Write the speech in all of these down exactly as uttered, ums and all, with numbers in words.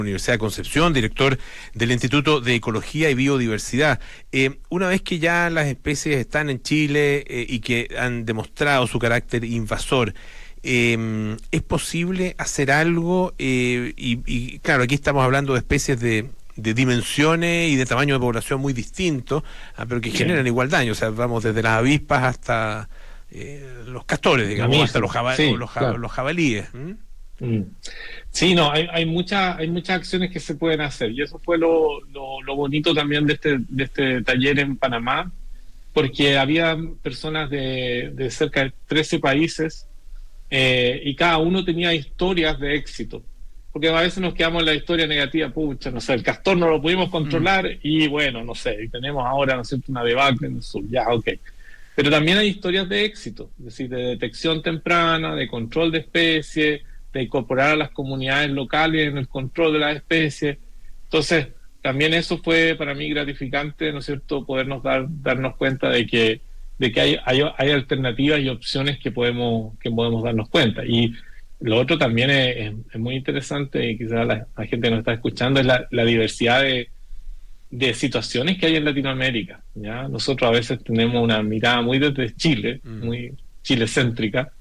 Universidad de Concepción, director del Instituto de Ecología y Biodiversidad. Eh, una vez que ya las especies están en Chile eh, y que han demostrado su carácter invasor, eh, ¿es posible hacer algo? Eh, y, y claro, aquí estamos hablando de especies de, de dimensiones y de tamaño de población muy distintos, ah, pero que sí. generan igual daño. O sea, vamos desde las avispas hasta eh, los castores, digamos, hasta los, jaba sí, los, claro. los jabalíes. ¿Mm? Sí, no, hay, hay muchas hay muchas acciones que se pueden hacer y eso fue lo, lo, lo bonito también de este de este taller en Panamá, porque había personas de, de cerca de trece países eh, y cada uno tenía historias de éxito, porque a veces nos quedamos en la historia negativa, pucha, no sé, el castor no lo pudimos controlar mm. y bueno, no sé, y tenemos ahora, ¿no es cierto?, una debacle en el sur, ya, ok. Pero también hay historias de éxito, es decir, de detección temprana, de control de especies, de incorporar a las comunidades locales en el control de las especies. Entonces, también eso fue para mí gratificante, ¿no es cierto?, podernos dar, darnos cuenta de que, de que hay, hay, hay alternativas y opciones que podemos, que podemos darnos cuenta. Y lo otro también es, es, es muy interesante, y quizás la, la gente que nos está escuchando, es la, la diversidad de, de situaciones que hay en Latinoamérica, ¿ya? Nosotros a veces tenemos una mirada muy desde Chile, mm. muy chilecéntrica,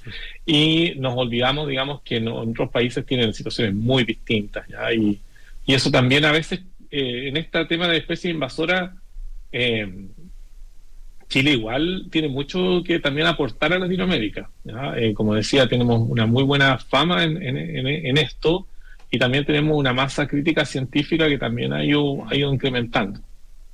y nos olvidamos, digamos, que no, otros países tienen situaciones muy distintas, ¿ya? Y, y eso también a veces, eh, en este tema de especies invasoras, eh, Chile igual tiene mucho que también aportar a Latinoamérica, ¿ya? Eh, como decía, tenemos una muy buena fama en, en, en, en esto, y también tenemos una masa crítica científica que también ha ido, ha ido incrementando.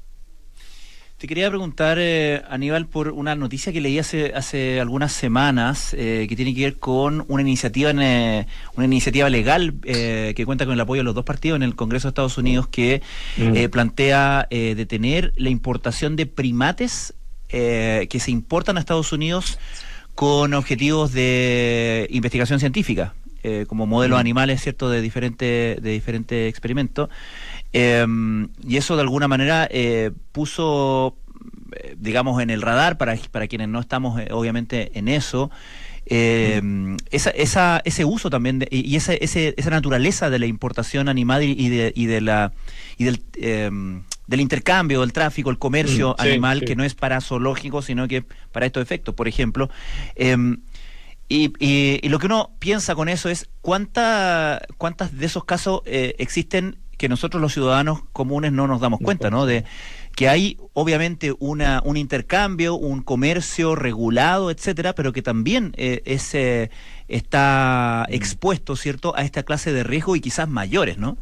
Te quería preguntar, eh, Aníbal, por una noticia que leí hace hace algunas semanas eh, que tiene que ver con una iniciativa en, eh, una iniciativa legal eh, que cuenta con el apoyo de los dos partidos en el Congreso de Estados Unidos que mm. eh, plantea eh, detener la importación de primates eh, que se importan a Estados Unidos con objetivos de investigación científica, eh, como modelos mm. animales, ¿cierto?, de diferentes de diferentes experimentos. Eh, y eso de alguna manera eh, puso, eh, digamos, en el radar para, para quienes no estamos eh, obviamente en eso, eh, mm. esa, esa, ese uso también de, y esa, ese, esa naturaleza de la importación animal y, y, de, y, de la, y del, eh, del intercambio, del tráfico, el comercio mm, sí, animal, sí. que no es para zoológicos, sino que para estos efectos, por ejemplo. Eh, Y, y, y lo que uno piensa con eso es cuánta, cuántas de esos casos eh, existen que nosotros los ciudadanos comunes no nos damos cuenta, ¿no? De que hay obviamente una un intercambio, un comercio regulado, etcétera, pero que también eh, es, eh, está expuesto, ¿cierto?, a esta clase de riesgo y quizás mayores, ¿no?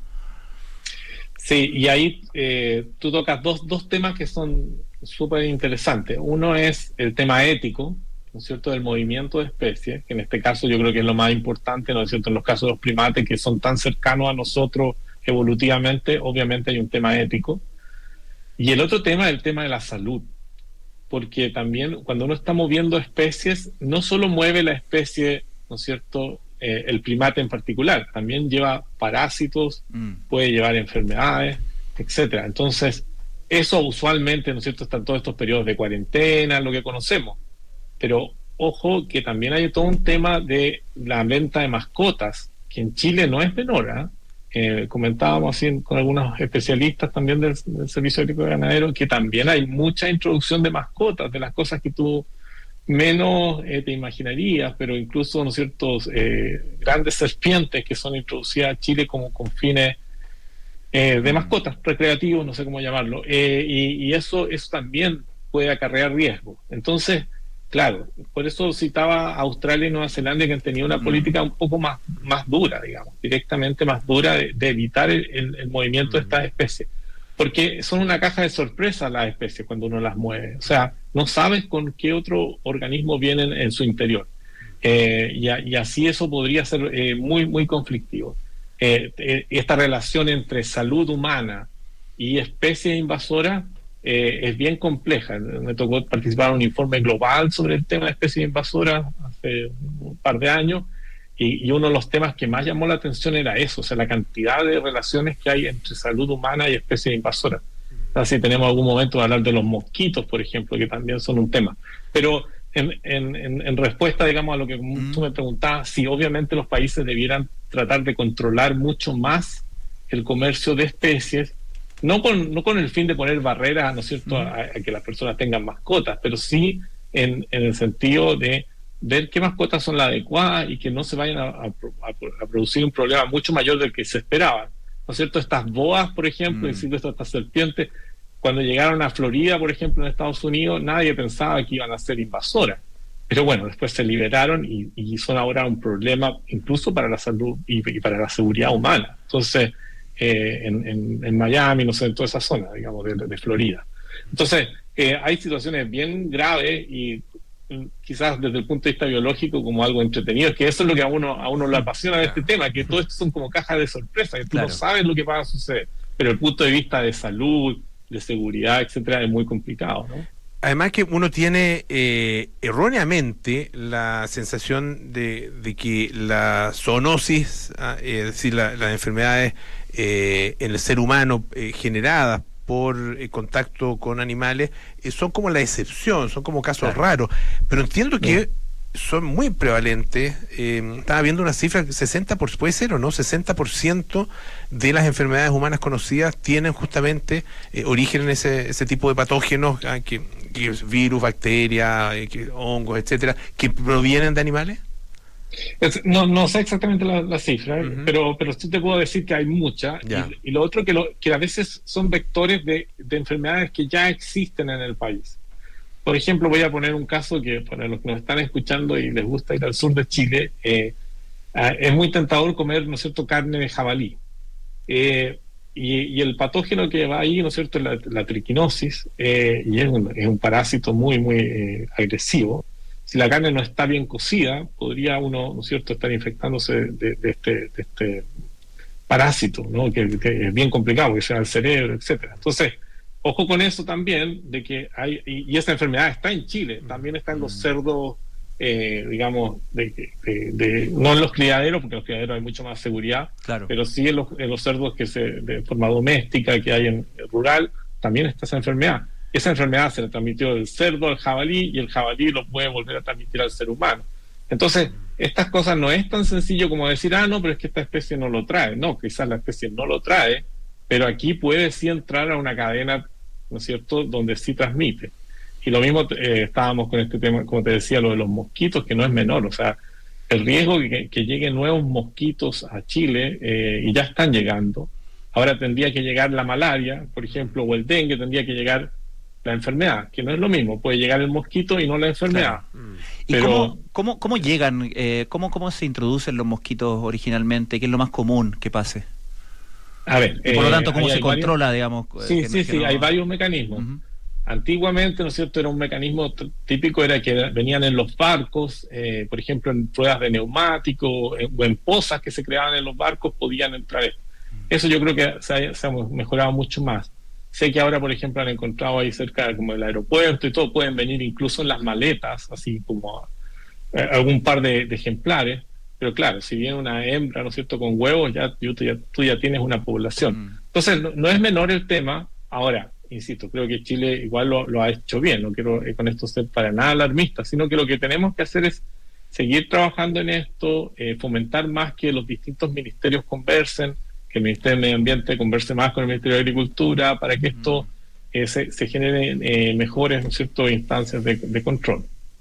Sí, y ahí eh, tú tocas dos, dos temas que son súper interesantes. Uno es el tema ético, ¿no es cierto?, del movimiento de especies, que en este caso yo creo que es lo más importante, ¿no es cierto?, en los casos de los primates que son tan cercanos a nosotros evolutivamente, obviamente hay un tema ético. Y el otro tema es el tema de la salud, porque también cuando uno está moviendo especies, no solo mueve la especie, ¿no es cierto?, eh, el primate en particular, también lleva parásitos, mm. puede llevar enfermedades, etcétera. Entonces, eso usualmente, ¿no es cierto?, están todos estos periodos de cuarentena, lo que conocemos. Pero ojo que también hay todo un tema de la venta de mascotas, que en Chile no es menor, ¿eh? Eh, comentábamos así con algunos especialistas también del, del Servicio Agrícola Ganadero, que también hay mucha introducción de mascotas, de las cosas que tú menos eh, te imaginarías, pero incluso, ¿no es cierto?, eh, grandes serpientes que son introducidas a Chile como con fines eh, de mascotas, recreativos, no sé cómo llamarlo, eh, y, y eso, eso también puede acarrear riesgo. Entonces, claro, por eso citaba a Australia y Nueva Zelanda, que han tenido una política un poco más, más dura, digamos, directamente más dura de, de evitar el, el, el movimiento de estas especies. Porque son una caja de sorpresa las especies cuando uno las mueve. O sea, no sabes con qué otro organismo vienen en su interior. Eh, y, a, y así eso podría ser eh, muy, muy conflictivo. Eh, eh, esta relación entre salud humana y especies invasoras Eh, es bien compleja. Me tocó participar en un informe global sobre el tema de especies invasoras hace un par de años y, y uno de los temas que más llamó la atención era eso, o sea, la cantidad de relaciones que hay entre salud humana y especies invasoras. O sea, si tenemos algún momento de hablar de los mosquitos, por ejemplo, que también son un tema. Pero en, en, en, en respuesta, digamos, a lo que mm. tú me preguntabas, si obviamente los países debieran tratar de controlar mucho más el comercio de especies, no con, no con el fin de poner barreras, ¿no es cierto?, a, a que las personas tengan mascotas, pero sí en, en el sentido de ver qué mascotas son las adecuadas y que no se vayan a, a, a producir un problema mucho mayor del que se esperaba. ¿No es cierto? Estas boas, por ejemplo, Mm. mm. estas serpientes, cuando llegaron a Florida, por ejemplo, en Estados Unidos, nadie pensaba que iban a ser invasoras. Pero bueno, después se liberaron y, y son ahora un problema incluso para la salud y, y para la seguridad humana. Entonces, eh, en, en, en Miami, no sé, en toda esa zona, digamos, de, de Florida. Entonces, eh, hay situaciones bien graves y quizás desde el punto de vista biológico como algo entretenido, es que eso es lo que a uno a uno le apasiona de este tema, que todo esto son como cajas de sorpresa, que tú Claro. no sabes lo que va a suceder, pero el punto de vista de salud, de seguridad, etcétera, es muy complicado, ¿no? Además que uno tiene eh, erróneamente la sensación de, de que la zoonosis, ah, eh, es decir, la, las enfermedades eh, en el ser humano eh, generadas por eh, contacto con animales, eh, son como la excepción, son como casos Claro. raros, pero entiendo que Bien. son muy prevalentes. Eh, estaba viendo una cifra, sesenta por, puede ser o no, sesenta por ciento de las enfermedades humanas conocidas tienen justamente eh, origen en ese, ese tipo de patógenos, ah, que, que es virus, bacterias, eh, que, hongos, etcétera, que provienen de animales. Es- no, no sé exactamente la, la cifra, Ujú. pero, pero sí te puedo decir que hay muchas. Ya. Y, y lo otro que, lo, que a veces son vectores de, de enfermedades que ya existen en el país. Por ejemplo, voy a poner un caso que para los que nos están escuchando y les gusta ir al sur de Chile, eh, ah, es muy tentador comer, ¿no es cierto?, carne de jabalí. Eh, y, y el patógeno que va ahí, ¿no es cierto?, es la, la triquinosis, eh, y es un, es un parásito muy, muy eh, agresivo. Si la carne no está bien cocida, podría uno, ¿no es cierto?, estar infectándose de, de este, de este parásito, ¿no?, que, que es bien complicado, que sea el cerebro, etcétera. Entonces, ojo con eso también, de que hay, y, y esta enfermedad está en Chile, también está en los cerdos, eh, digamos, de, de, de, no en los criaderos, porque en los criaderos hay mucho más seguridad, Claro. pero sí en los, en los cerdos que se, de forma doméstica que hay en el rural, también está esa enfermedad. Esa enfermedad se le transmitió del cerdo al jabalí y el jabalí lo puede volver a transmitir al ser humano. Entonces, estas cosas no es tan sencillo como decir, ah, no, pero es que esta especie no lo trae. No, quizás la especie no lo trae, pero aquí puede sí entrar a una cadena, ¿no es cierto?, donde sí transmite. Y lo mismo eh, estábamos con este tema, como te decía, lo de los mosquitos, que no es menor. O sea, el riesgo que, que lleguen nuevos mosquitos a Chile, eh, y ya están llegando. Ahora tendría que llegar la malaria, por ejemplo, o el dengue, tendría que llegar la enfermedad, que no es lo mismo. Puede llegar el mosquito y no la enfermedad. Mm. ¿Y Pero- cómo, cómo, cómo llegan? Eh, ¿cómo, ¿Cómo se introducen los mosquitos originalmente? ¿Qué es lo más común que pase? A ver, Y por lo eh, tanto, ¿cómo ahí se hay varios- controla, digamos? eh, Sí, que no- sí, que sí, no- hay varios mecanismos. Ujú. Antiguamente, ¿no es cierto?, era un mecanismo t- típico, era que venían en los barcos, eh, por ejemplo, en pruebas de neumático, eh, o en pozas que se creaban en los barcos, podían entrar. Eso yo creo que se ha, se ha mejorado mucho más. Sé que ahora, por ejemplo, han encontrado ahí cerca como el aeropuerto y todo, pueden venir incluso en las maletas, así como eh, algún par de, de ejemplares. Pero claro, si viene una hembra, ¿no es cierto?, con huevos, ya, tú, ya, tú ya tienes una población. Mm. Entonces, no, no es menor el tema. Ahora, insisto, creo que Chile igual lo, lo ha hecho bien. No quiero eh, con esto ser para nada alarmista, sino que lo que tenemos que hacer es seguir trabajando en esto, eh, fomentar más que los distintos ministerios conversen, que el Ministerio de Medio Ambiente converse más con el Ministerio de Agricultura, para que esto eh, se, se generen eh, mejores, ¿no es cierto?, instancias de, de control.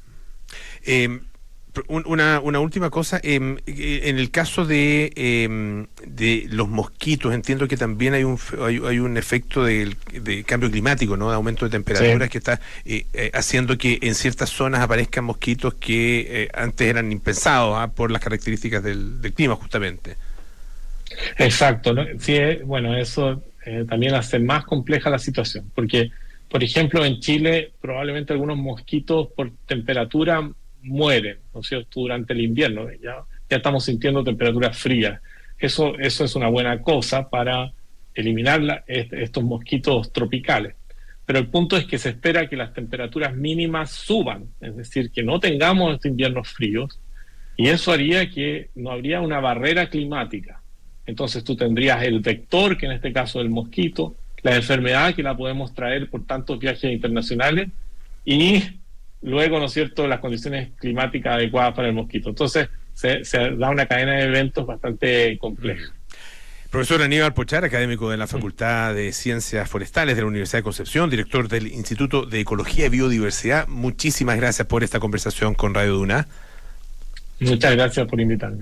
Eh, un- una, una última cosa, eh, eh, en el caso de, eh, de los mosquitos, entiendo que también hay un f- hay, hay un efecto del- de, cambio climático, ¿no?, de aumento de temperaturas, Sí. que está eh, eh, haciendo que en ciertas zonas aparezcan mosquitos que eh, antes eran impensados, ¿ah?, por las características del, del clima, justamente. Exacto, ¿no? Sí, eh, bueno, eso eh, también hace más compleja la situación, porque, por ejemplo, en Chile probablemente algunos mosquitos por temperatura mueren, ¿no es cierto?, durante el invierno. Ya, ya estamos sintiendo temperaturas frías. Eso, eso es una buena cosa para eliminar la- est- estos mosquitos tropicales. Pero el punto es que se espera que las temperaturas mínimas suban, es decir, que no tengamos estos inviernos fríos, y eso haría que no habría una barrera climática. Entonces tú tendrías el vector, que en este caso es el mosquito, la enfermedad que la podemos traer por tantos viajes internacionales, y luego, ¿no es cierto?, las condiciones climáticas adecuadas para el mosquito. Entonces se, se da una cadena de eventos bastante compleja. Profesor Aníbal Pochar, académico de la Facultad de Ciencias Forestales de la Universidad de Concepción, director del Instituto de Ecología y Biodiversidad, muchísimas gracias por esta conversación con Radio Duna. Muchas gracias por invitarme.